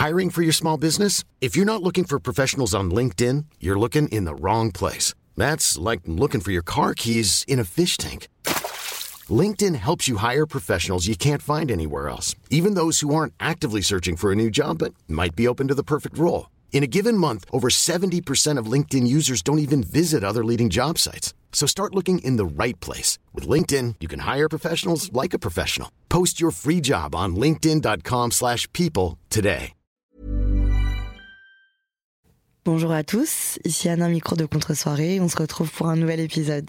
Hiring for your small business? If you're not looking for professionals on LinkedIn, you're looking in the wrong place. That's like looking for your car keys in a fish tank. LinkedIn helps you hire professionals you can't find anywhere else, even those who aren't actively searching for a new job but might be open to the perfect role. In a given month, over 70% of LinkedIn users don't even visit other leading job sites. So start looking in the right place. With LinkedIn, you can hire professionals like a professional. Post your free job on linkedin.com/people today. Bonjour à tous, ici Anna, micro de Contre-soirée. On se retrouve pour un nouvel épisode.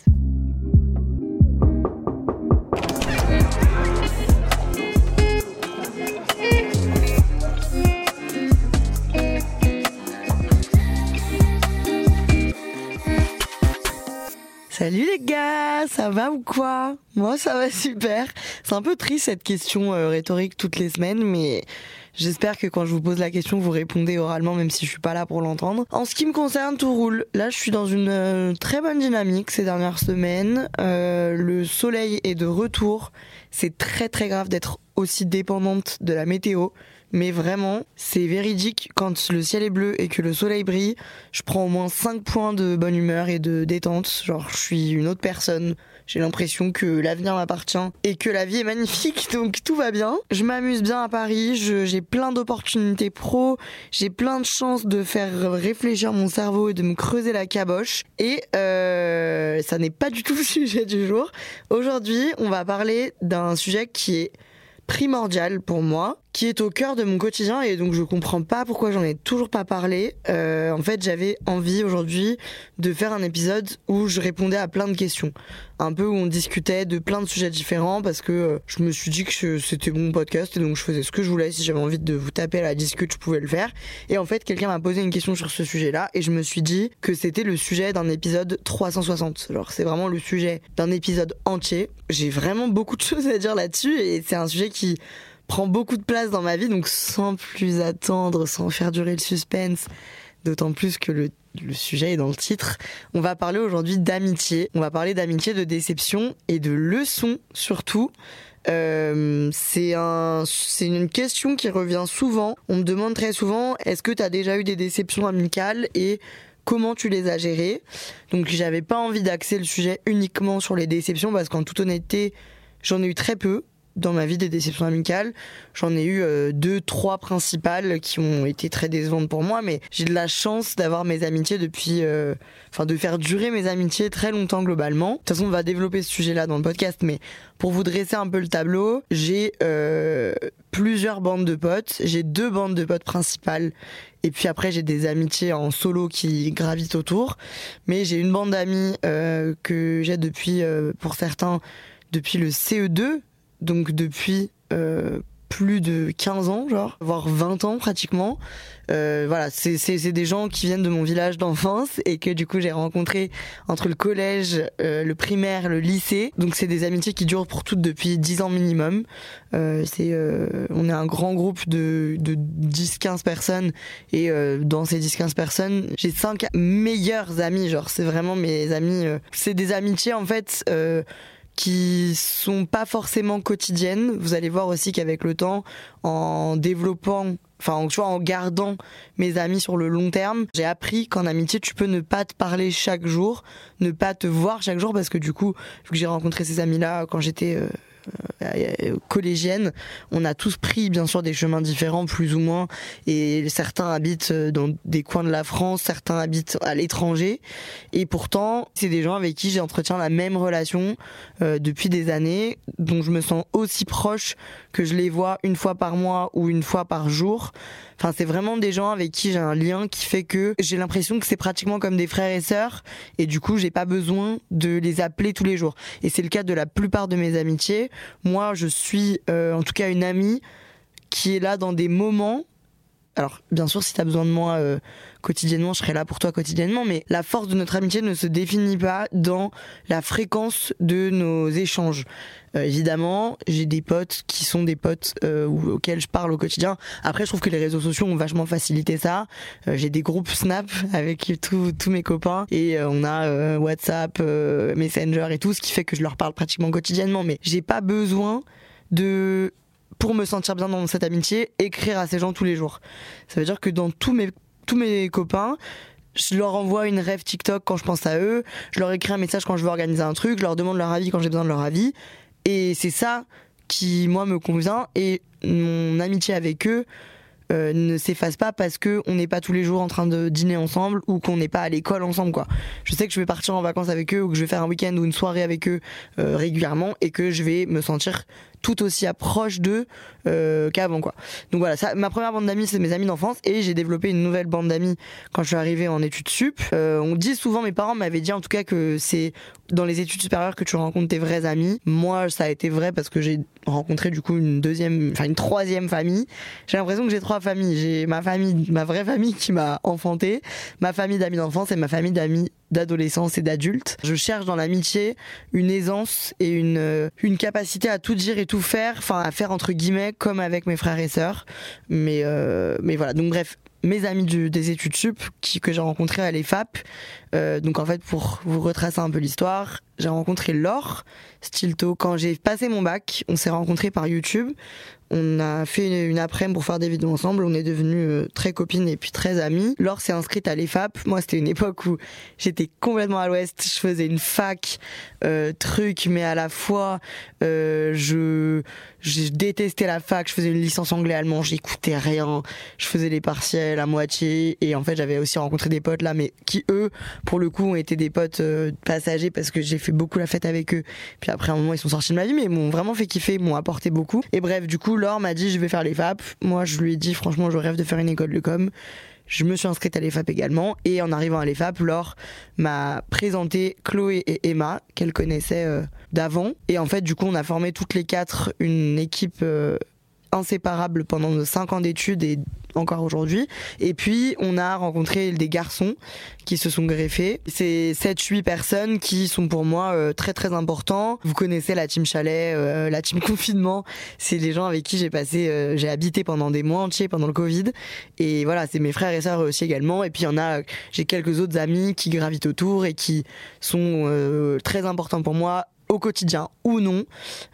Salut les gars, ça va ou quoi ? Moi ça va super. C'est un peu triste cette question rhétorique toutes les semaines, mais j'espère que quand je vous pose la question, vous répondez oralement même si je suis pas là pour l'entendre. En ce qui me concerne, tout roule. Là je suis dans une très bonne dynamique ces dernières semaines. Le soleil est de retour. C'est très très grave d'être aussi dépendante de la météo. Mais vraiment, c'est véridique, quand le ciel est bleu et que le soleil brille, je prends au moins 5 points de bonne humeur et de détente. Genre, je suis une autre personne. J'ai l'impression que l'avenir m'appartient et que la vie est magnifique, donc tout va bien. Je m'amuse bien à Paris, j'ai plein d'opportunités pro, j'ai plein de chances de faire réfléchir mon cerveau et de me creuser la caboche. Et ça n'est pas du tout le sujet du jour. Aujourd'hui, on va parler d'un sujet qui est primordial pour moi, qui est au cœur de mon quotidien, et donc je comprends pas pourquoi j'en ai toujours pas parlé. En fait, j'avais envie aujourd'hui de faire un épisode où je répondais à plein de questions, un peu où on discutait de plein de sujets différents, parce que je me suis dit que c'était mon podcast et donc je faisais ce que je voulais. Si j'avais envie de vous taper à la discute, je pouvais le faire. Et en fait, quelqu'un m'a posé une question sur ce sujet-là et je me suis dit que c'était le sujet d'un épisode 360. Genre, c'est vraiment le sujet d'un épisode entier. J'ai vraiment beaucoup de choses à dire là-dessus et c'est un sujet qui prend beaucoup de place dans ma vie, donc sans plus attendre, sans faire durer le suspense, d'autant plus que le sujet est dans le titre, on va parler aujourd'hui d'amitié. On va parler d'amitié, de déception et de leçons surtout. C'est une question qui revient souvent. On me demande très souvent, est-ce que tu as déjà eu des déceptions amicales et comment tu les as gérées ? Donc j'avais pas envie d'axer le sujet uniquement sur les déceptions parce qu'en toute honnêteté, j'en ai eu très peu dans ma vie des déceptions amicales. J'en ai eu 2-3 principales qui ont été très décevantes pour moi, mais j'ai de la chance d'avoir mes amitiés depuis... de faire durer mes amitiés très longtemps globalement. De toute façon, on va développer ce sujet-là dans le podcast, mais pour vous dresser un peu le tableau, j'ai plusieurs bandes de potes. J'ai 2 bandes de potes principales, et puis après j'ai des amitiés en solo qui gravitent autour. Mais j'ai une bande d'amis que j'ai depuis, pour certains, depuis le CE2, donc depuis plus de 15 ans, genre, voire 20 ans pratiquement. Voilà, c'est des gens qui viennent de mon village d'enfance et que du coup j'ai rencontré entre le collège, le primaire, le lycée. Donc c'est des amitiés qui durent pour toutes depuis 10 ans minimum. On est un grand groupe de 10-15 personnes et dans ces 10-15 personnes, j'ai 5 meilleurs amis, genre c'est vraiment mes amis. C'est des amitiés en fait... qui sont pas forcément quotidiennes. Vous allez voir aussi qu'avec le temps, en développant, en gardant mes amis sur le long terme, j'ai appris qu'en amitié, tu peux ne pas te parler chaque jour, ne pas te voir chaque jour, parce que du coup, vu que j'ai rencontré ces amis-là quand j'étais collégienne, on a tous pris bien sûr des chemins différents plus ou moins, et certains habitent dans des coins de la France, certains habitent à l'étranger, et pourtant c'est des gens avec qui j'entretiens la même relation depuis des années, dont je me sens aussi proche que je les vois une fois par mois ou une fois par jour. Enfin, c'est vraiment des gens avec qui j'ai un lien qui fait que j'ai l'impression que c'est pratiquement comme des frères et sœurs, et du coup j'ai pas besoin de les appeler tous les jours, et c'est le cas de la plupart de mes amitiés. Moi je suis en tout cas une amie qui est là dans des moments. Alors bien sûr, si t'as besoin de moi quotidiennement, je serai là pour toi quotidiennement, mais la force de notre amitié ne se définit pas dans la fréquence de nos échanges. Évidemment, j'ai des potes qui sont des potes auxquels je parle au quotidien. Après, je trouve que les réseaux sociaux ont vachement facilité ça. J'ai des groupes Snap avec tous mes copains, et on a WhatsApp, Messenger et tout, ce qui fait que je leur parle pratiquement quotidiennement, mais j'ai pas besoin de pour me sentir bien dans cette amitié, écrire à ces gens tous les jours. Ça veut dire que dans tous mes copains, je leur envoie une rêve TikTok quand je pense à eux, je leur écris un message quand je veux organiser un truc, je leur demande leur avis quand j'ai besoin de leur avis. Et c'est ça qui, moi, me convient. Et mon amitié avec eux ne s'efface pas parce qu'on n'est pas tous les jours en train de dîner ensemble ou qu'on n'est pas à l'école ensemble, quoi. Je sais que je vais partir en vacances avec eux ou que je vais faire un week-end ou une soirée avec eux régulièrement et que je vais me sentir tout aussi proche d'eux qu'avant, quoi. Donc voilà, ça, ma première bande d'amis, c'est mes amis d'enfance, et j'ai développé une nouvelle bande d'amis quand je suis arrivée en études sup. On dit souvent, mes parents m'avaient dit en tout cas, que c'est dans les études supérieures que tu rencontres tes vrais amis. Moi, ça a été vrai parce que j'ai rencontré du coup une troisième famille. J'ai l'impression que j'ai 3 familles. J'ai ma famille, ma vraie famille qui m'a enfanté, ma famille d'amis d'enfance et ma famille d'amis d'adolescence et d'adultes. Je cherche dans l'amitié une aisance et une capacité à tout dire et tout faire, enfin à faire entre guillemets comme avec mes frères et sœurs. Mais voilà, donc bref, mes amis des études sup que j'ai rencontrés à l'EFAP. Donc en fait, pour vous retracer un peu l'histoire, j'ai rencontré Laure Stilto quand j'ai passé mon bac. On s'est rencontrés par YouTube. On a fait une après-midi pour faire des vidéos ensemble. On est devenus très copines et puis très amies. Laure s'est inscrite à l'EFAP. Moi, c'était une époque où j'étais complètement à l'ouest. Je faisais une fac, mais à la fois, je détestais la fac. Je faisais une licence anglais-allemand. J'écoutais rien. Je faisais les partiels à moitié. Et en fait, j'avais aussi rencontré des potes là, mais qui, eux, pour le coup, ont été des potes passagers parce que j'ai fait beaucoup la fête avec eux. Puis après, à un moment, ils sont sortis de ma vie, mais ils m'ont vraiment fait kiffer, m'ont apporté beaucoup. Et bref, du coup, Laure m'a dit, je vais faire l'EFAP. Moi, je lui ai dit, franchement, je rêve de faire une école de com. Je me suis inscrite à l'EFAP également. Et en arrivant à l'EFAP, Laure m'a présenté Chloé et Emma, qu'elle connaissait d'avant. Et en fait, du coup, on a formé toutes les 4 une équipe inséparable pendant nos 5 ans d'études et encore aujourd'hui. Et puis, on a rencontré des garçons qui se sont greffés. C'est 7-8 personnes qui sont pour moi très très importants. Vous connaissez la team chalet, la team confinement. C'est les gens avec qui j'ai habité pendant des mois entiers pendant le Covid. Et voilà, c'est mes frères et sœurs aussi également. Et puis, j'ai quelques autres amis qui gravitent autour et qui sont très importants pour moi au quotidien ou non.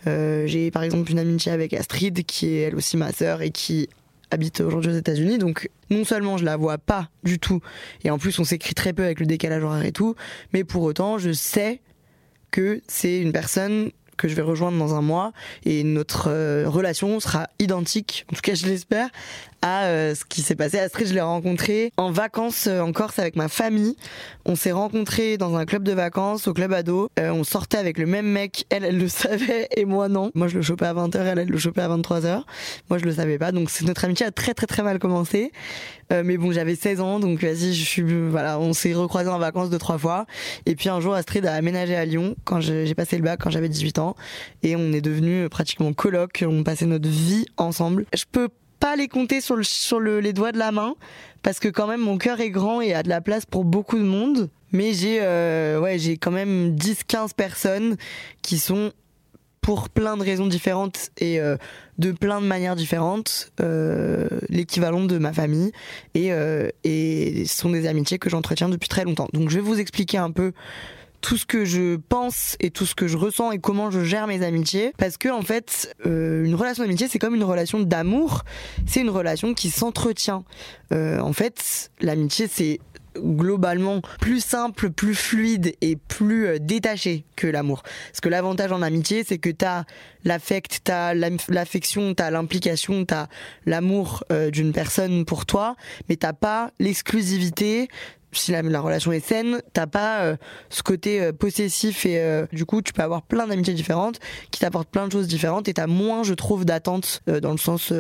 J'ai par exemple une amitié avec Astrid qui est elle aussi ma sœur et qui habite aujourd'hui aux États-Unis, donc non seulement je la vois pas du tout, et en plus on s'écrit très peu avec le décalage horaire et tout, mais pour autant je sais que c'est une personne que je vais rejoindre dans un mois et notre relation sera identique, en tout cas je l'espère, à ce qui s'est passé. Astrid, je l'ai rencontrée en vacances en Corse avec ma famille. On s'est rencontrés dans un club de vacances, au club ado. On sortait avec le même mec. Elle le savait et moi non. Moi je le chopais à 20h, elle le chopait à 23h. Moi je le savais pas. Donc notre amitié a très très très mal commencé. Mais bon, j'avais 16 ans, donc vas-y, voilà, on s'est recroisés en vacances 2-3 fois. Et puis un jour, Astrid a aménagé à Lyon quand j'ai passé le bac, quand j'avais 18 ans. Et on est devenus pratiquement colocs. On passait notre vie ensemble. Je peux pas les compter sur les doigts de la main parce que quand même mon cœur est grand et a de la place pour beaucoup de monde, mais j'ai quand même 10-15 personnes qui sont pour plein de raisons différentes et de plein de manières différentes l'équivalent de ma famille et ce sont des amitiés que j'entretiens depuis très longtemps. Donc je vais vous expliquer un peu tout ce que je pense et tout ce que je ressens et comment je gère mes amitiés, parce que en fait une relation d'amitié c'est comme une relation d'amour, c'est une relation qui s'entretient. En fait l'amitié c'est globalement plus simple, plus fluide et plus détaché que l'amour. Parce que l'avantage en amitié, c'est que t'as l'affect, t'as l'affection, t'as l'implication, t'as l'amour d'une personne pour toi, mais t'as pas l'exclusivité. Si la relation est saine, t'as pas ce côté possessif et du coup tu peux avoir plein d'amitiés différentes qui t'apportent plein de choses différentes et t'as moins, je trouve, d'attentes dans le sens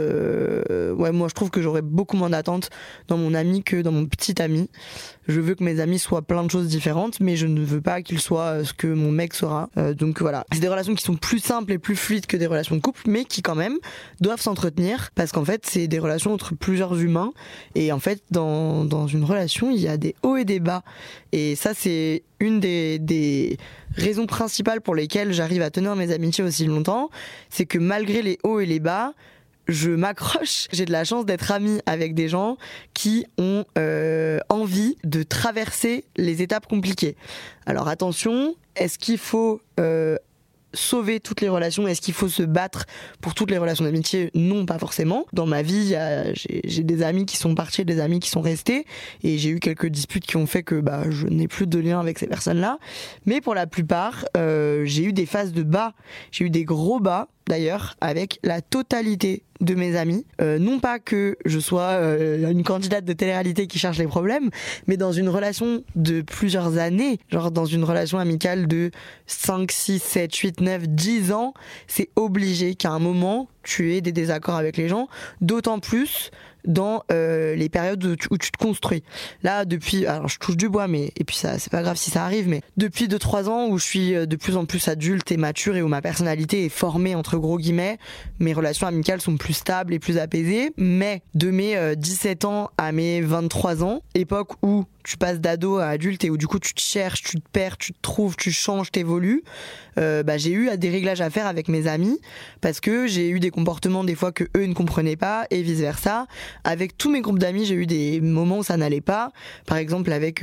moi je trouve que j'aurais beaucoup moins d'attentes dans mon ami que dans mon petit ami. Je veux que mes amis soient plein de choses différentes, mais je ne veux pas qu'ils soient ce que mon mec sera. Donc voilà, c'est des relations qui sont plus simples et plus fluides que des relations de couple, mais qui quand même doivent s'entretenir parce qu'en fait c'est des relations entre plusieurs humains et en fait dans une relation il y a des hauts et des bas, et ça c'est une des raisons principales pour lesquelles j'arrive à tenir mes amitiés aussi longtemps, c'est que malgré les hauts et les bas, je m'accroche. J'ai de la chance d'être amie avec des gens qui ont envie de traverser les étapes compliquées. Alors attention, est-ce qu'il faut sauver toutes les relations? Est-ce qu'il faut se battre pour toutes les relations d'amitié? Non, pas forcément. Dans ma vie, j'ai des amis qui sont partis, des amis qui sont restés, et j'ai eu quelques disputes qui ont fait que je n'ai plus de lien avec ces personnes-là. Mais pour la plupart, j'ai eu des phases de bas, j'ai eu des gros bas d'ailleurs avec la totalité de mes amis. Non pas que je sois une candidate de télé-réalité qui cherche les problèmes, mais dans une relation de plusieurs années, genre dans une relation amicale de 5, 6, 7, 8, 9, 10 ans, c'est obligé qu'à un moment, tu aies des désaccords avec les gens, d'autant plus dans les périodes où tu te construis. Là, depuis, alors je touche du bois, et puis ça, c'est pas grave si ça arrive, mais depuis 2-3 ans où je suis de plus en plus adulte et mature et où ma personnalité est formée, entre gros guillemets, mes relations amicales sont plus stables et plus apaisées, mais de mes 17 ans à mes 23 ans, époque où tu passes d'ado à adulte et où du coup tu te cherches, tu te perds, tu te trouves, tu changes, t'évolues, j'ai eu des réglages à faire avec mes amis parce que j'ai eu des comportements des fois que eux ne comprenaient pas et vice versa. Avec tous mes groupes d'amis, j'ai eu des moments où ça n'allait pas. Par exemple avec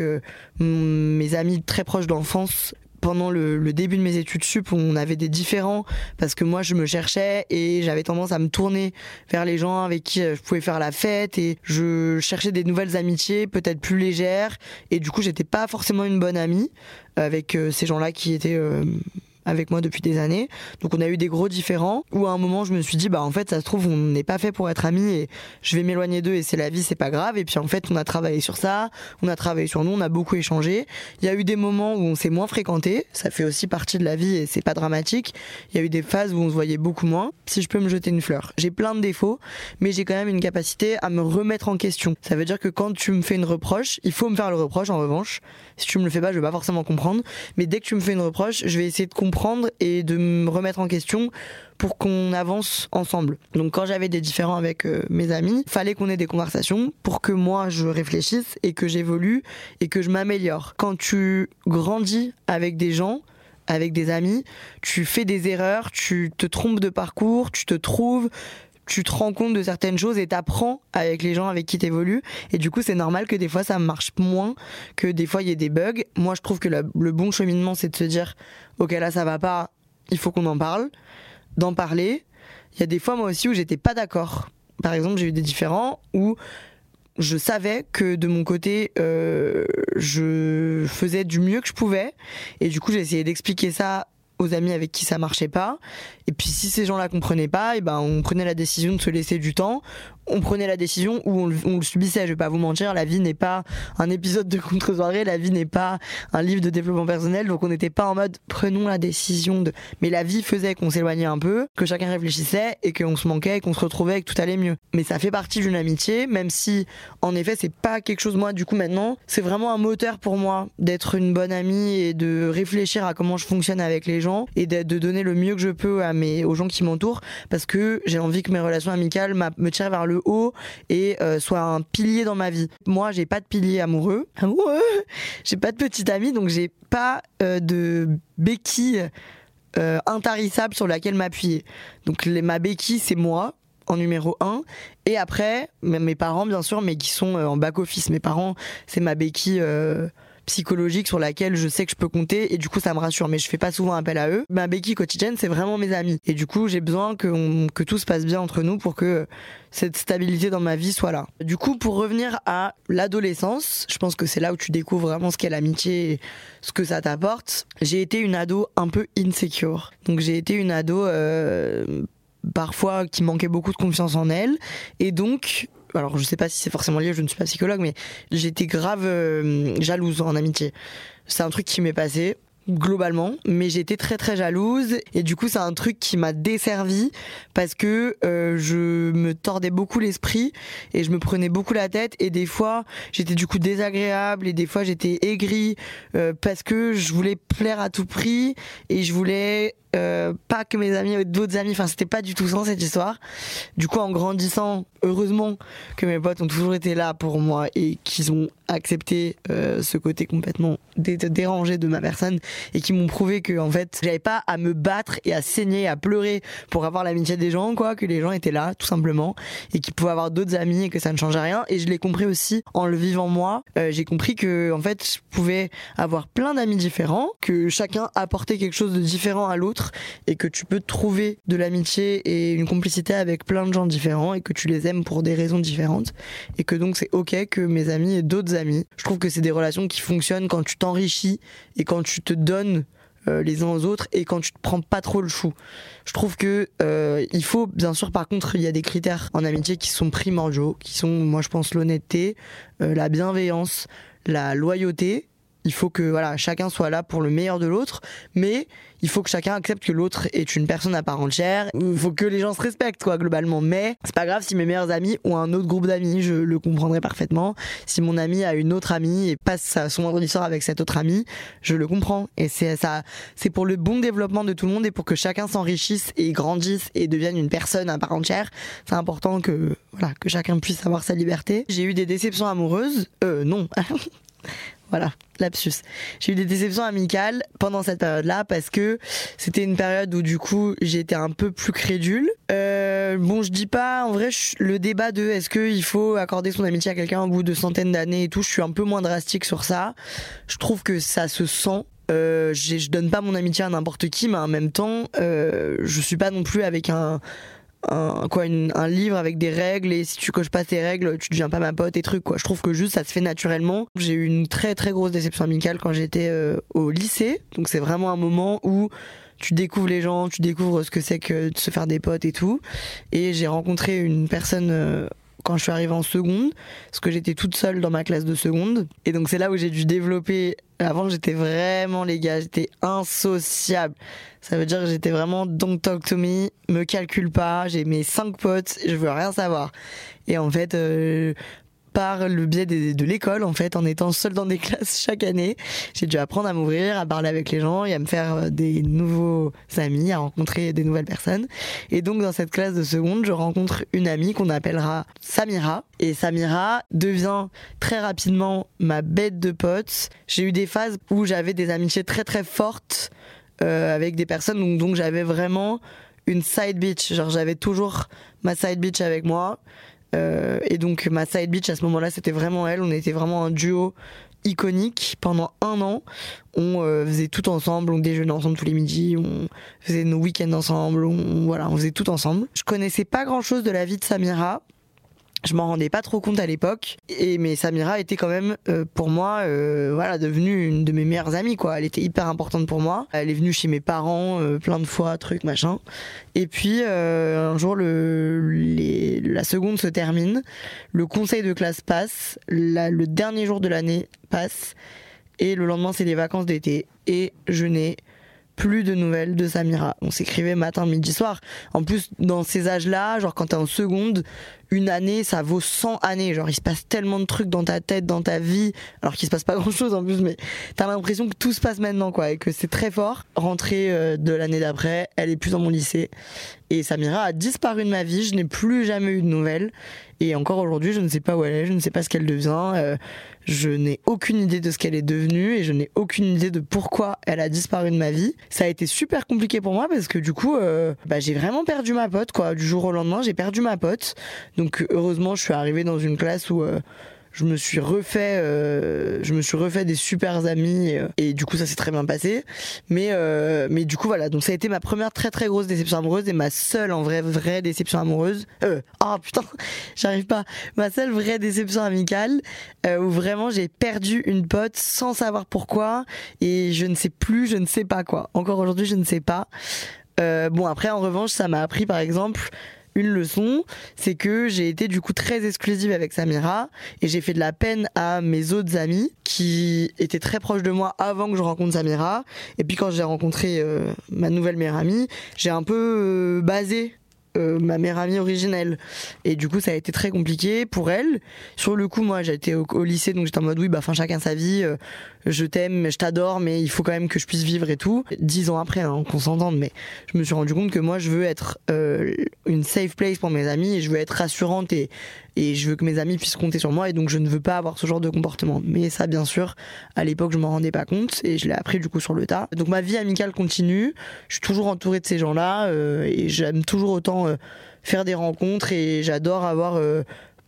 mes amis très proches d'enfance. Pendant le début de mes études sup, on avait des différends parce que moi je me cherchais et j'avais tendance à me tourner vers les gens avec qui je pouvais faire la fête et je cherchais des nouvelles amitiés peut-être plus légères et du coup j'étais pas forcément une bonne amie avec ces gens-là qui étaient avec moi depuis des années. Donc on a eu des gros différends où à un moment je me suis dit en fait ça se trouve on n'est pas fait pour être amis et je vais m'éloigner d'eux et c'est la vie, c'est pas grave. Et puis en fait on a travaillé sur ça, on a travaillé sur nous, on a beaucoup échangé. Il y a eu des moments où on s'est moins fréquenté, ça fait aussi partie de la vie et c'est pas dramatique. Il y a eu des phases où on se voyait beaucoup moins. Si je peux me jeter une fleur, j'ai plein de défauts mais j'ai quand même une capacité à me remettre en question. Ça veut dire que quand tu me fais une reproche, il faut me faire le reproche en revanche. Si tu me le fais pas, je vais pas forcément comprendre, mais dès que tu me fais une reproche, je vais essayer de comprendre et de me remettre en question pour qu'on avance ensemble. Donc quand j'avais des différends avec mes amis, fallait qu'on ait des conversations pour que moi je réfléchisse et que j'évolue et que je m'améliore. Quand tu grandis avec des gens, avec des amis, tu fais des erreurs, tu te trompes de parcours, tu te trouves, tu te rends compte de certaines choses et t'apprends avec les gens avec qui t'évolues. Et du coup, c'est normal que des fois, ça marche moins, que des fois, il y ait des bugs. Moi, je trouve que le bon cheminement, c'est de se dire « Ok, là, ça va pas, il faut qu'on en parle. » D'en parler. Il y a des fois, moi aussi, où j'étais pas d'accord. Par exemple, j'ai eu des différends où je savais que de mon côté, je faisais du mieux que je pouvais. Et du coup, j'ai essayé d'expliquer ça aux amis avec qui ça marchait pas. Et puis si ces gens-là comprenaient pas, on prenait la décision de se laisser du temps. On prenait la décision où on le subissait. Je vais pas vous mentir, la vie n'est pas un épisode de contre-soirée, la vie n'est pas un livre de développement personnel, donc on n'était pas en mode prenons la décision de... Mais la vie faisait qu'on s'éloignait un peu, que chacun réfléchissait et qu'on se manquait et qu'on se retrouvait et que tout allait mieux. Mais ça fait partie d'une amitié, même si en effet c'est pas quelque chose, moi du coup maintenant, c'est vraiment un moteur pour moi d'être une bonne amie et de réfléchir à comment je fonctionne avec les gens et de donner le mieux que je peux aux gens qui m'entourent, parce que j'ai envie que mes relations amicales me tirent vers le haut et soient un pilier dans ma vie. Moi, j'ai pas de pilier amoureux, j'ai pas de petite amie, donc j'ai pas de béquille intarissable sur laquelle m'appuyer. Donc ma béquille, c'est moi en numéro 1, et après mes parents bien sûr, mais qui sont en back-office. Mes parents, c'est ma béquille psychologique sur laquelle je sais que je peux compter et du coup ça me rassure, mais je fais pas souvent appel à eux. Ma béquille quotidienne, c'est vraiment mes amis et du coup j'ai besoin que tout se passe bien entre nous pour que cette stabilité dans ma vie soit là. Du coup, pour revenir à l'adolescence, je pense que c'est là où tu découvres vraiment ce qu'est l'amitié et ce que ça t'apporte. J'ai été une ado un peu insecure, donc j'ai été une ado parfois qui manquait beaucoup de confiance en elle, et donc alors je sais pas si c'est forcément lié, je ne suis pas psychologue, mais j'étais grave jalouse en amitié. C'est un truc qui m'est passé globalement, mais j'étais très très jalouse et du coup c'est un truc qui m'a desservi parce que je me tordais beaucoup l'esprit et je me prenais beaucoup la tête et des fois j'étais du coup désagréable et des fois j'étais aigrie parce que je voulais plaire à tout prix et je voulais pas que mes amis aient d'autres amis, enfin c'était pas du tout ça cette histoire. Du coup en grandissant, heureusement que mes potes ont toujours été là pour moi et qu'ils ont accepté ce côté complètement dérangé de ma personne et qui m'ont prouvé que en fait j'avais pas à me battre et à saigner, à pleurer pour avoir l'amitié des gens, quoi, que les gens étaient là tout simplement et qu'ils pouvaient avoir d'autres amis et que ça ne changeait rien. Et je l'ai compris aussi en le vivant moi. J'ai compris que en fait je pouvais avoir plein d'amis différents, que chacun apportait quelque chose de différent à l'autre autres et que tu peux trouver de l'amitié et une complicité avec plein de gens différents et que tu les aimes pour des raisons différentes et que donc c'est ok que mes amis aient d'autres amis. Je trouve que c'est des relations qui fonctionnent quand tu t'enrichis et quand tu te donnes les uns aux autres et quand tu te prends pas trop le chou. Je trouve que il faut, bien sûr, par contre, il y a des critères en amitié qui sont primordiaux, qui sont, moi je pense, l'honnêteté, la bienveillance, la loyauté. Il faut que voilà, chacun soit là pour le meilleur de l'autre, mais il faut que chacun accepte que l'autre est une personne à part entière. Il faut que les gens se respectent, quoi, globalement. Mais c'est pas grave si mes meilleurs amis ont un autre groupe d'amis, je le comprendrai parfaitement. Si mon ami a une autre amie et passe son vendredi soir avec cette autre amie, je le comprends. Et c'est pour le bon développement de tout le monde et pour que chacun s'enrichisse et grandisse et devienne une personne à part entière. C'est important que chacun puisse avoir sa liberté. J'ai eu des déceptions amoureuses. Non. Voilà, lapsus. J'ai eu des déceptions amicales pendant cette période-là parce que c'était une période où du coup j'étais un peu plus crédule. Je dis pas, en vrai, le débat de est-ce qu'il faut accorder son amitié à quelqu'un au bout de centaines d'années et tout, je suis un peu moins drastique sur ça. Je trouve que ça se sent. Je donne pas mon amitié à n'importe qui, mais en même temps, je suis pas non plus avec un livre avec des règles et si tu coches pas tes règles tu deviens pas ma pote et trucs quoi. Je trouve que juste ça se fait naturellement. J'ai eu une très très grosse déception amicale quand j'étais au lycée, donc c'est vraiment un moment où tu découvres les gens, tu découvres ce que c'est que de se faire des potes et tout, et j'ai rencontré une personne quand je suis arrivée en seconde, parce que j'étais toute seule dans ma classe de seconde, et donc c'est là où j'ai dû développer. Avant j'étais vraiment, les gars, j'étais insociable. Ça veut dire que j'étais vraiment don't talk to me calcule pas, j'ai mes 5 potes, je veux rien savoir. Et en fait, par le biais de l'école, en fait, en étant seule dans des classes chaque année, j'ai dû apprendre à m'ouvrir, à parler avec les gens et à me faire des nouveaux amis, à rencontrer des nouvelles personnes. Et donc dans cette classe de seconde, je rencontre une amie qu'on appellera Samira. Et Samira devient très rapidement ma bête de pote. J'ai eu des phases où j'avais des amitiés très très fortes avec des personnes, donc j'avais vraiment une side bitch. Genre j'avais toujours ma side bitch avec moi. Et donc ma side bitch à ce moment-là c'était vraiment elle, on était vraiment un duo iconique pendant 1 an. On faisait tout ensemble, on déjeunait ensemble tous les midis, on faisait nos week-ends ensemble, on faisait tout ensemble. Je connaissais pas grand-chose de la vie de Samira, je m'en rendais pas trop compte à l'époque, mais Samira était quand même pour moi devenue une de mes meilleures amies quoi. Elle était hyper importante pour moi. Elle est venue chez mes parents plein de fois, trucs machin. Et puis un jour la seconde se termine, le conseil de classe passe, le dernier jour de l'année passe et le lendemain c'est les vacances d'été et je n'ai plus de nouvelles de Samira. On s'écrivait matin, midi, soir. En plus, dans ces âges-là, genre quand t'es en seconde, une année, ça vaut 100 années. Genre, il se passe tellement de trucs dans ta tête, dans ta vie, alors qu'il se passe pas grand-chose en plus, mais t'as l'impression que tout se passe maintenant, quoi, et que c'est très fort. Rentrée de l'année d'après, elle est plus dans mon lycée. Et Samira a disparu de ma vie, je n'ai plus jamais eu de nouvelles. Et encore aujourd'hui, je ne sais pas où elle est, je ne sais pas ce qu'elle devient. Je n'ai aucune idée de ce qu'elle est devenue et je n'ai aucune idée de pourquoi elle a disparu de ma vie. Ça a été super compliqué pour moi parce que du coup, j'ai vraiment perdu ma pote, quoi. Du jour au lendemain, j'ai perdu ma pote. Donc heureusement, je suis arrivée dans une classe où je me suis refait des super amis et du coup ça s'est très bien passé. Mais du coup voilà, donc ça a été ma première très très grosse déception amoureuse et ma seule en vrai vraie déception amoureuse. J'arrive pas. Ma seule vraie déception amicale où vraiment j'ai perdu une pote sans savoir pourquoi et je ne sais pas quoi. Encore aujourd'hui je ne sais pas. Après en revanche ça m'a appris par exemple une leçon, c'est que j'ai été du coup très exclusive avec Samira et j'ai fait de la peine à mes autres amis qui étaient très proches de moi avant que je rencontre Samira. Et puis quand j'ai rencontré ma nouvelle meilleure amie, j'ai un peu basé ma meilleure amie originelle et du coup ça a été très compliqué pour elle. Sur le coup moi j'étais au lycée donc j'étais en mode oui chacun sa vie, je t'aime, je t'adore mais il faut quand même que je puisse vivre et tout. 10 ans après qu'on s'entende, mais je me suis rendu compte que moi je veux être une safe place pour mes amis et je veux être rassurante et je veux que mes amis puissent compter sur moi et donc je ne veux pas avoir ce genre de comportement. Mais ça bien sûr à l'époque je m'en rendais pas compte et je l'ai appris du coup sur le tas. Donc ma vie amicale continue, je suis toujours entourée de ces gens là et j'aime toujours autant faire des rencontres et j'adore avoir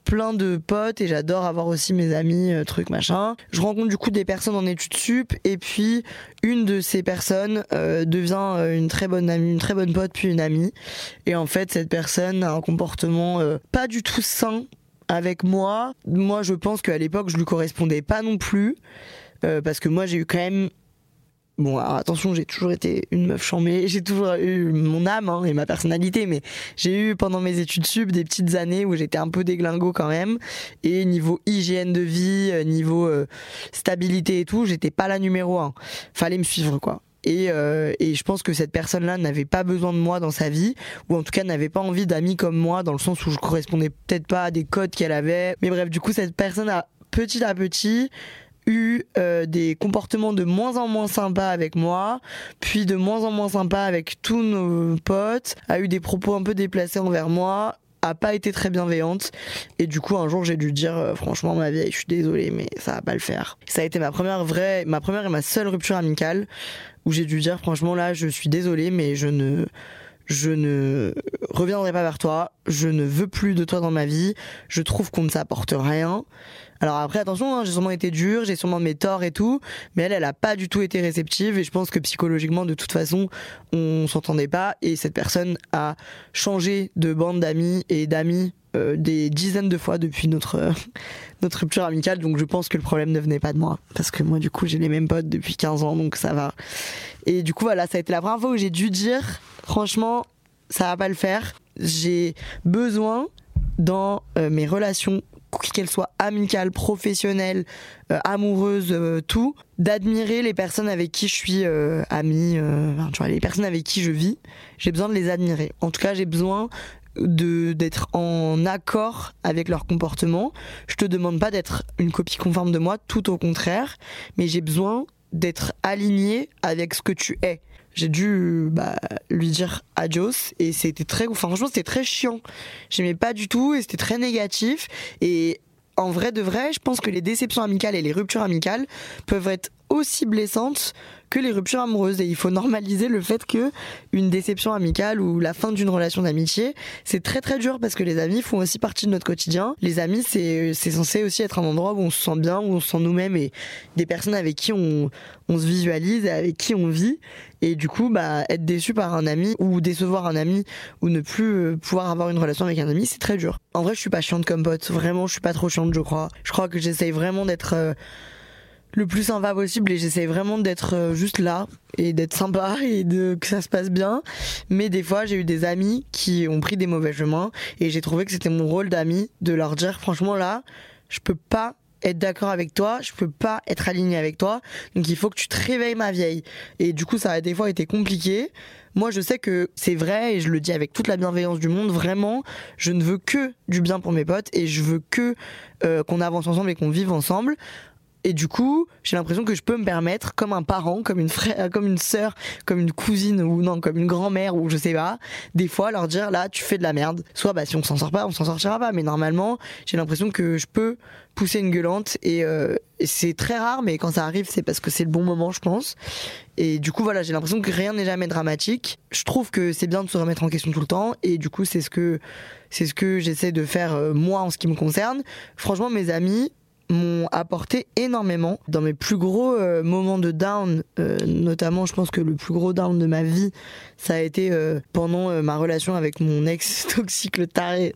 plein de potes et j'adore avoir aussi mes amis, trucs machin. Je rencontre du coup des personnes en études sup et puis une de ces personnes devient une très bonne amie, une très bonne pote puis une amie. Et en fait cette personne a un comportement pas du tout sain avec moi. Moi je pense qu'à l'époque je lui correspondais pas non plus parce que moi j'ai eu quand même... Bon, alors attention, j'ai toujours été une meuf chambée, j'ai toujours eu mon âme et ma personnalité, mais j'ai eu pendant mes études sup des petites années où j'étais un peu déglingo quand même, et niveau hygiène de vie, niveau stabilité et tout, j'étais pas la numéro 1. Fallait me suivre quoi. Et je pense que cette personne-là n'avait pas besoin de moi dans sa vie, ou en tout cas n'avait pas envie d'amis comme moi, dans le sens où je correspondais peut-être pas à des codes qu'elle avait. Mais bref, du coup, cette personne a petit à petit eu des comportements de moins en moins sympas avec moi, puis de moins en moins sympas avec tous nos potes, a eu des propos un peu déplacés envers moi, a pas été très bienveillante, et du coup un jour j'ai dû dire franchement ma vieille, je suis désolée mais ça va pas le faire. Ça a été ma première et ma seule rupture amicale où j'ai dû dire franchement là je suis désolée mais je ne reviendrai pas vers toi, je ne veux plus de toi dans ma vie, je trouve qu'on ne s'apporte rien. Alors après attention, j'ai sûrement été dure, j'ai sûrement mes torts et tout, mais elle a pas du tout été réceptive et je pense que psychologiquement de toute façon on s'entendait pas et cette personne a changé de bande d'amis et d'amis des dizaines de fois depuis notre rupture amicale, donc je pense que le problème ne venait pas de moi parce que moi du coup j'ai les mêmes potes depuis 15 ans donc ça va. Et du coup voilà, ça a été la première fois où j'ai dû dire franchement ça va pas le faire, j'ai besoin dans mes relations, qu'elles soient amicales, professionnelles, amoureuses, tout, d'admirer les personnes avec qui je suis amie, tu vois, les personnes avec qui je vis, j'ai besoin de les admirer. En tout cas, j'ai besoin d'être en accord avec leur comportement. Je te demande pas d'être une copie conforme de moi, tout au contraire, mais j'ai besoin d'être aligné avec ce que tu es. J'ai dû lui dire adios et franchement c'était très chiant. J'aimais pas du tout et c'était très négatif. Et en vrai de vrai, je pense que les déceptions amicales et les ruptures amicales peuvent être aussi blessantes que les ruptures amoureuses, et il faut normaliser le fait que une déception amicale ou la fin d'une relation d'amitié, c'est très très dur parce que les amis font aussi partie de notre quotidien. Les amis, c'est censé aussi être un endroit où on se sent bien, où on se sent nous-mêmes et des personnes avec qui on se visualise et avec qui on vit. Et du coup, être déçu par un ami ou décevoir un ami ou ne plus pouvoir avoir une relation avec un ami, c'est très dur. En vrai, je suis pas chiante comme pote. Vraiment, je suis pas trop chiante, je crois. Je crois que j'essaye vraiment d'être le plus sympa possible et j'essaye vraiment d'être juste là et d'être sympa et que ça se passe bien. Mais des fois, j'ai eu des amis qui ont pris des mauvais chemins et j'ai trouvé que c'était mon rôle d'ami de leur dire franchement là, je peux pas être d'accord avec toi, je peux pas être aligné avec toi, donc il faut que tu te réveilles ma vieille. Et du coup ça a des fois été compliqué. Moi je sais que c'est vrai et je le dis avec toute la bienveillance du monde, vraiment je ne veux que du bien pour mes potes et je veux que qu'on avance ensemble et qu'on vive ensemble. Et du coup, j'ai l'impression que je peux me permettre, comme un parent, comme une frère, comme une sœur, comme une cousine ou non, comme une grand-mère ou je sais pas, des fois leur dire là, tu fais de la merde. Soit si on s'en sort pas, on s'en sortira pas. Mais normalement, j'ai l'impression que je peux pousser une gueulante et c'est très rare, mais quand ça arrive, c'est parce que c'est le bon moment, je pense. Et du coup, voilà, j'ai l'impression que rien n'est jamais dramatique. Je trouve que c'est bien de se remettre en question tout le temps et du coup, c'est ce que j'essaie de faire moi en ce qui me concerne. Franchement, mes amis m'ont apporté énormément dans mes plus gros moments de down, notamment je pense que le plus gros down de ma vie ça a été pendant ma relation avec mon ex toxique le taré,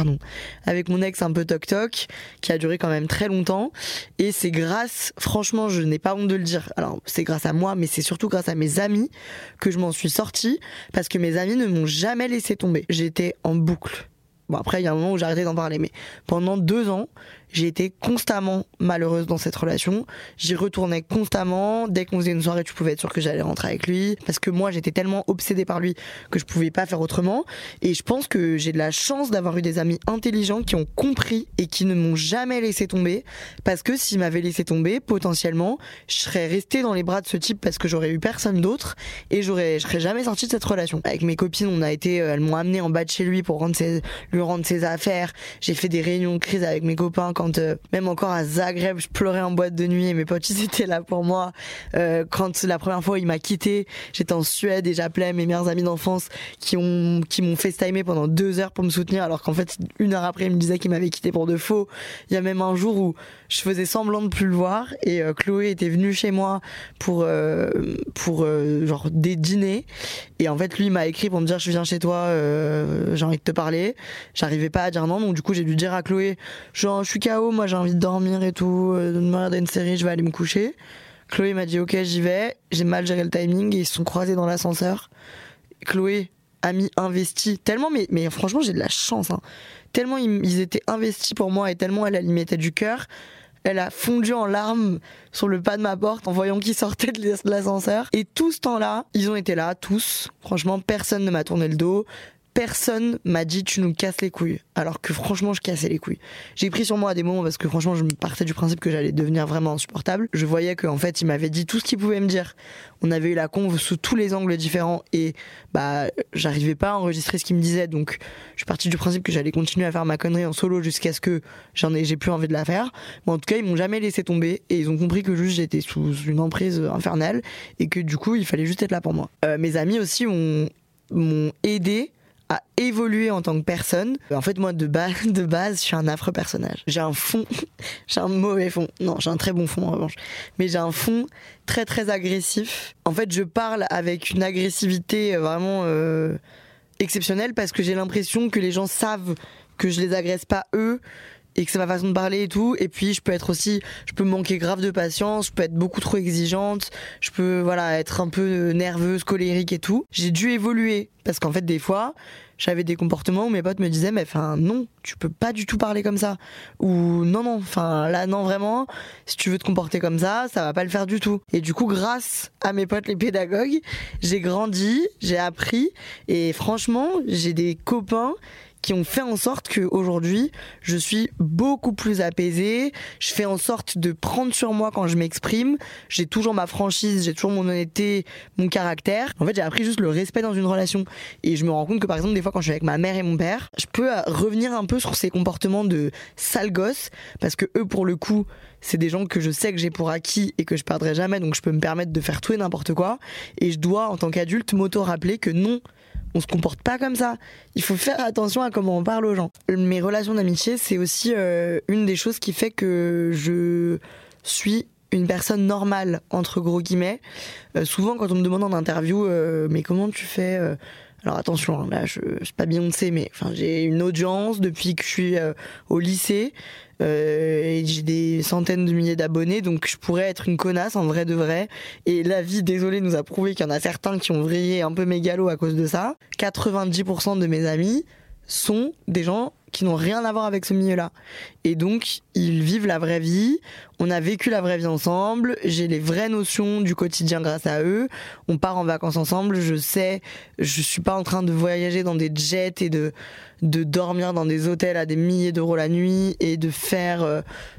avec mon ex un peu toc qui a duré quand même très longtemps. Et c'est grâce, franchement je n'ai pas honte de le dire, alors c'est grâce à moi mais c'est surtout grâce à mes amis que je m'en suis sortie, parce que mes amis ne m'ont jamais laissé tomber. J'étais en boucle. Bon après il y a un moment où j'ai arrêté d'en parler, mais pendant 2 ans j'ai été constamment malheureuse dans cette relation. J'y retournais constamment. Dès qu'on faisait une soirée, tu pouvais être sûr que j'allais rentrer avec lui. Parce que moi, j'étais tellement obsédée par lui que je pouvais pas faire autrement. Et je pense que j'ai de la chance d'avoir eu des amis intelligents qui ont compris et qui ne m'ont jamais laissé tomber. Parce que s'ils m'avaient laissé tomber, potentiellement, je serais restée dans les bras de ce type parce que j'aurais eu personne d'autre et je serais jamais sortie de cette relation. Avec mes copines, elles m'ont amenée en bas de chez lui pour lui rendre ses affaires. J'ai fait des réunions de crise avec mes copains quand quand même encore à Zagreb, je pleurais en boîte de nuit et mes potes ils étaient là pour moi. Quand la première fois il m'a quitté, j'étais en Suède et j'appelais mes meilleurs amis d'enfance qui m'ont FaceTimé pendant 2 heures pour me soutenir, alors qu'en fait 1 heure après ils me disaient qu'ils m'avaient quitté pour de faux. Il y a même un jour où je faisais semblant de plus le voir et Chloé était venue chez moi pour genre des dîners, et en fait lui il m'a écrit pour me dire je viens chez toi, j'ai envie de te parler. J'arrivais pas à dire non, donc du coup j'ai dû dire à Chloé genre je suis KO, moi j'ai envie de dormir et tout, de me regarder une série, je vais aller me coucher. Chloé m'a dit ok j'y vais, j'ai mal géré le timing et ils se sont croisés dans l'ascenseur. Chloé a mis investi tellement, mais franchement j'ai de la chance hein. Tellement ils étaient investis pour moi et tellement elle y mettait du cœur. Elle a fondu en larmes sur le pas de ma porte en voyant qu'ils sortaient de l'ascenseur. Et tout ce temps-là, ils ont été là, tous. Franchement, personne ne m'a tourné le dos. Personne m'a dit tu nous casses les couilles, alors que franchement je cassais les couilles. J'ai pris sur moi à des moments parce que franchement je me partais du principe que j'allais devenir vraiment insupportable. Je voyais qu'en fait il m'avait dit tout ce qu'il pouvait me dire. On avait eu la conve sous tous les angles différents et bah j'arrivais pas à enregistrer ce qu'il me disait, donc je suis partie du principe que j'allais continuer à faire ma connerie en solo jusqu'à ce que j'ai plus envie de la faire. Mais en tout cas ils m'ont jamais laissé tomber et ils ont compris que juste j'étais sous une emprise infernale et que du coup il fallait juste être là pour moi. Mes amis aussi m'ont aidé à évoluer en tant que personne. En fait, moi, de base, je suis un affreux personnage. J'ai un fond, j'ai un mauvais fond. Non, j'ai un très bon fond en revanche. Mais j'ai un fond très très agressif. En fait, je parle avec une agressivité vraiment exceptionnelle parce que j'ai l'impression que les gens savent que je les agresse pas eux et que c'est ma façon de parler et tout. Et puis je peux manquer grave de patience, je peux être beaucoup trop exigeante, je peux être un peu nerveuse, colérique et tout. J'ai dû évoluer parce qu'en fait des fois j'avais des comportements où mes potes me disaient mais non, tu peux pas du tout parler comme ça, ou non là non, vraiment si tu veux te comporter comme ça va pas le faire du tout. Et du coup grâce à mes potes les pédagogues, j'ai grandi, j'ai appris et franchement j'ai des copains qui ont fait en sorte qu'aujourd'hui, je suis beaucoup plus apaisée. Je fais en sorte de prendre sur moi quand je m'exprime. J'ai toujours ma franchise, j'ai toujours mon honnêteté, mon caractère. En fait, j'ai appris juste le respect dans une relation. Et je me rends compte que, par exemple, des fois, quand je suis avec ma mère et mon père, je peux revenir un peu sur ces comportements de sale gosse. Parce que eux, pour le coup, c'est des gens que je sais que j'ai pour acquis et que je perdrai jamais. Donc, je peux me permettre de faire tout et n'importe quoi. Et je dois, en tant qu'adulte, m'auto-rappeler que non, on se comporte pas comme ça. Il faut faire attention à comment on parle aux gens. Mes relations d'amitié, c'est aussi une des choses qui fait que je suis une personne normale, entre gros guillemets. Souvent, quand on me demande en interview, mais comment tu fais alors attention, hein, là, je suis pas Beyoncé, mais j'ai une audience depuis que je suis au lycée. Et j'ai des centaines de milliers d'abonnés, donc je pourrais être une connasse en vrai de vrai, et la vie, désolé, nous a prouvé qu'il y en a certains qui ont vrillé un peu mégalos à cause de ça. 90% de mes amis sont des gens qui n'ont rien à voir avec ce milieu-là, et donc ils vivent la vraie vie, on a vécu la vraie vie ensemble, j'ai les vraies notions du quotidien grâce à eux, on part en vacances ensemble, je suis pas en train de voyager dans des jets et de dormir dans des hôtels à des milliers d'euros la nuit et de faire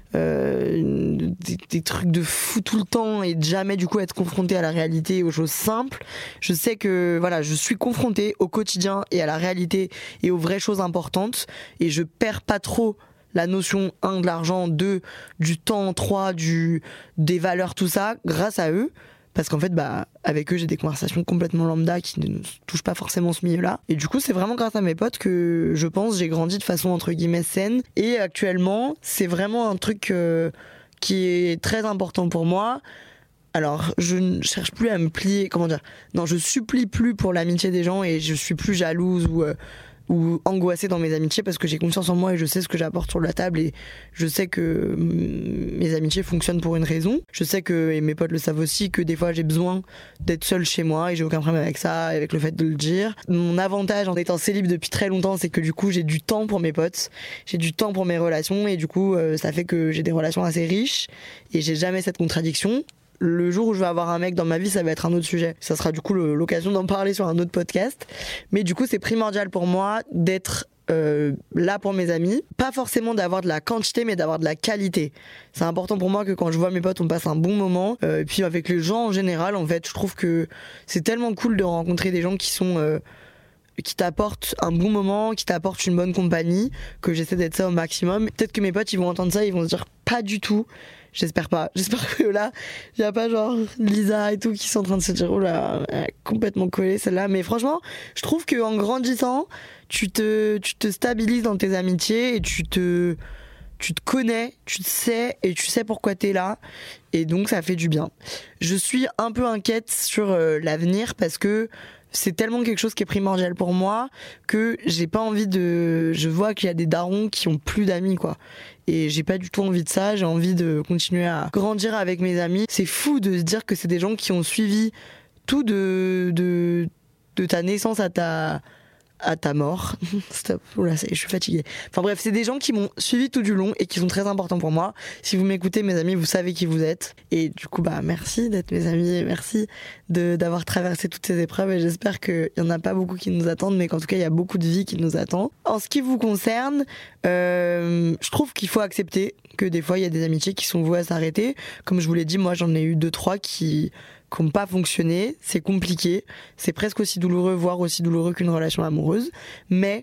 des trucs de fou tout le temps et de jamais du coup être confronté à la réalité et aux choses simples. Je sais que je suis confrontée au quotidien et à la réalité et aux vraies choses importantes, et je perds pas trop la notion 1 de l'argent, 2 du temps, 3 des valeurs, tout ça grâce à eux. Parce qu'en fait, avec eux, j'ai des conversations complètement lambda qui ne touchent pas forcément ce milieu-là. Et du coup, c'est vraiment grâce à mes potes que je pense j'ai grandi de façon entre guillemets saine. Et actuellement, c'est vraiment un truc qui est très important pour moi. Alors, je ne cherche plus à me plier, non, je supplie plus pour l'amitié des gens et je suis plus jalouse ou angoissée dans mes amitiés parce que j'ai confiance en moi et je sais ce que j'apporte sur la table et je sais que mes amitiés fonctionnent pour une raison. Je sais que, et mes potes le savent aussi, que des fois j'ai besoin d'être seule chez moi et j'ai aucun problème avec ça, avec le fait de le dire. Mon avantage en étant célib depuis très longtemps, c'est que du coup j'ai du temps pour mes potes, j'ai du temps pour mes relations et du coup ça fait que j'ai des relations assez riches et j'ai jamais cette contradiction. Le jour où je vais avoir un mec dans ma vie, ça va être un autre sujet. Ça sera du coup l'occasion d'en parler sur un autre podcast. Mais du coup, c'est primordial pour moi d'être là pour mes amis. Pas forcément d'avoir de la quantité, mais d'avoir de la qualité. C'est important pour moi que quand je vois mes potes, on passe un bon moment. Et puis avec les gens en général, en fait, je trouve que c'est tellement cool de rencontrer des gens qui sont qui t'apporte un bon moment, qui t'apporte une bonne compagnie, que j'essaie d'être ça au maximum. Peut-être que mes potes, ils vont entendre ça, ils vont se dire pas du tout. J'espère pas. J'espère que là, il y a pas genre Lisa et tout qui sont en train de se dire oh là, elle est complètement collée celle-là. Mais franchement, je trouve qu'en grandissant, tu te stabilises dans tes amitiés et tu te connais, tu te sais et tu sais pourquoi t'es là. Et donc ça fait du bien. Je suis un peu inquiète sur l'avenir parce que c'est tellement quelque chose qui est primordial pour moi que j'ai pas envie de... Je vois qu'il y a des darons qui ont plus d'amis, quoi. Et j'ai pas du tout envie de ça, j'ai envie de continuer à grandir avec mes amis. C'est fou de se dire que c'est des gens qui ont suivi tout de ta naissance à ta mort. Stop, oula, je suis fatiguée. Enfin bref, c'est des gens qui m'ont suivi tout du long et qui sont très importants pour moi. Si vous m'écoutez, mes amis, vous savez qui vous êtes. Et du coup, merci d'être mes amis et merci d'avoir traversé toutes ces épreuves. Et j'espère qu'il y en a pas beaucoup qui nous attendent, mais qu'en tout cas, il y a beaucoup de vie qui nous attend. En ce qui vous concerne, je trouve qu'il faut accepter que des fois, il y a des amitiés qui sont vouées à s'arrêter. Comme je vous l'ai dit, moi, j'en ai eu 2-3 qui n'ont pas fonctionné, c'est compliqué, c'est presque aussi douloureux, voire aussi douloureux qu'une relation amoureuse, mais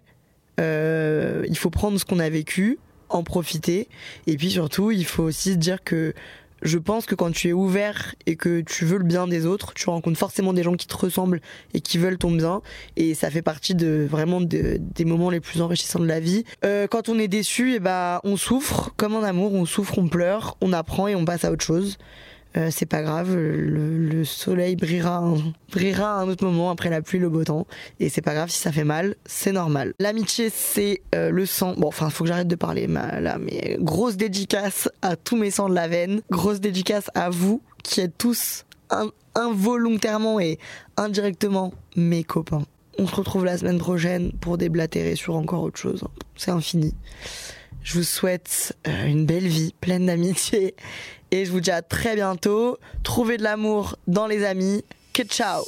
il faut prendre ce qu'on a vécu, en profiter, et puis surtout, il faut aussi se dire que je pense que quand tu es ouvert et que tu veux le bien des autres, tu rencontres forcément des gens qui te ressemblent et qui veulent ton bien, et ça fait partie des moments les plus enrichissants de la vie. Quand on est déçu, on souffre, comme en amour, on souffre, on pleure, on apprend et on passe à autre chose. C'est pas grave, le soleil brillera à un autre moment après la pluie, le beau temps, et c'est pas grave si ça fait mal, c'est normal. L'amitié, c'est le sang. Bon, enfin, faut que j'arrête de parler là, mais grosse dédicace à tous mes sangs de la veine, grosse dédicace à vous qui êtes tous involontairement et indirectement mes copains. On se retrouve la semaine prochaine pour déblatérer sur encore autre chose. C'est infini. Je vous souhaite une belle vie, pleine d'amitié. Et je vous dis à très bientôt. Trouvez de l'amour dans les amis. Que ciao!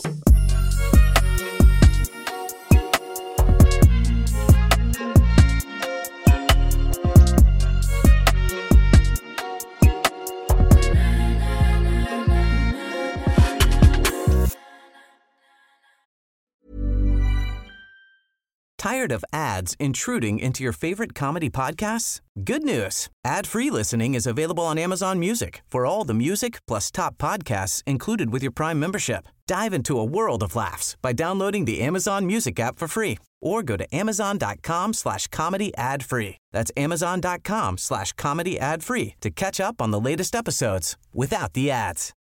Tired of ads intruding into your favorite comedy podcasts? Good news. Ad-free listening is available on Amazon Music for all the music plus top podcasts included with your Prime membership. Dive into a world of laughs by downloading the Amazon Music app for free or go to amazon.com/comedy ad-free. That's amazon.com/comedy ad-free to catch up on the latest episodes without the ads.